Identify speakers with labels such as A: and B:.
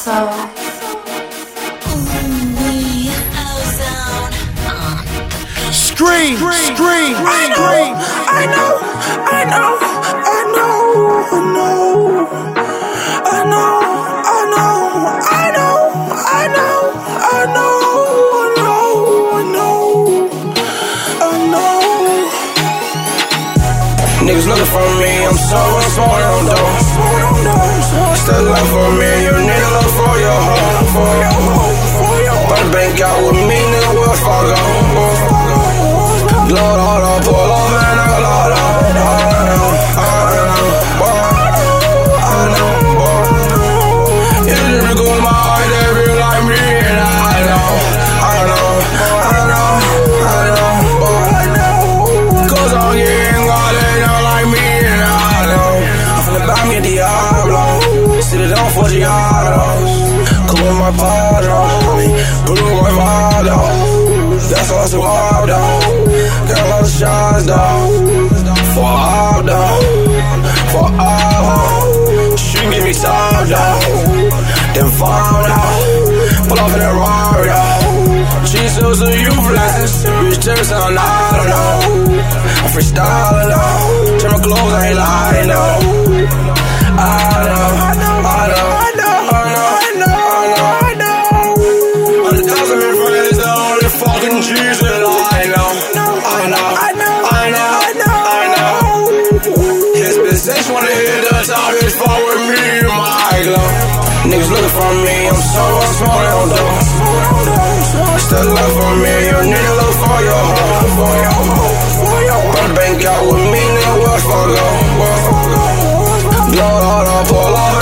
A: soul.
B: Scream, scream,
C: I know, I know, I know, I know, I know, I know, I know, I know, I know, I know, I know. Niggas looking for me, I'm so smoking on dough. Still love for me, you nigga look for your hoe. But bank out with me, nigga, we'll fuck up. Load all up, pull up, man, I load up. I know. It's just good in my heart, they feel like me, and I know. Cause I'm getting God, they don't like me, and I know. I'm finna buy me a Diablo, sit it down for Giados. Cool with my padre, blue with my father. That's all I survived, though. Got a lot of shots, though. For all, though. For all. She give me top, though. Then fall, though. Pull off in that Rari, though. Jesus, so you blessed. Bitch, just sound I don't know. I'm freestyling, though. Turn my clothes, I ain't lying, though. I know. Fucking Jesus, I know. His business wanna hit the top, it's far with me and my glow. Niggas looking for me, I'm so smoking on dough. Still love for me, you nigga look for your hoe. But bank out with me, nigga, we'll fuck up. Blow all up, pull off.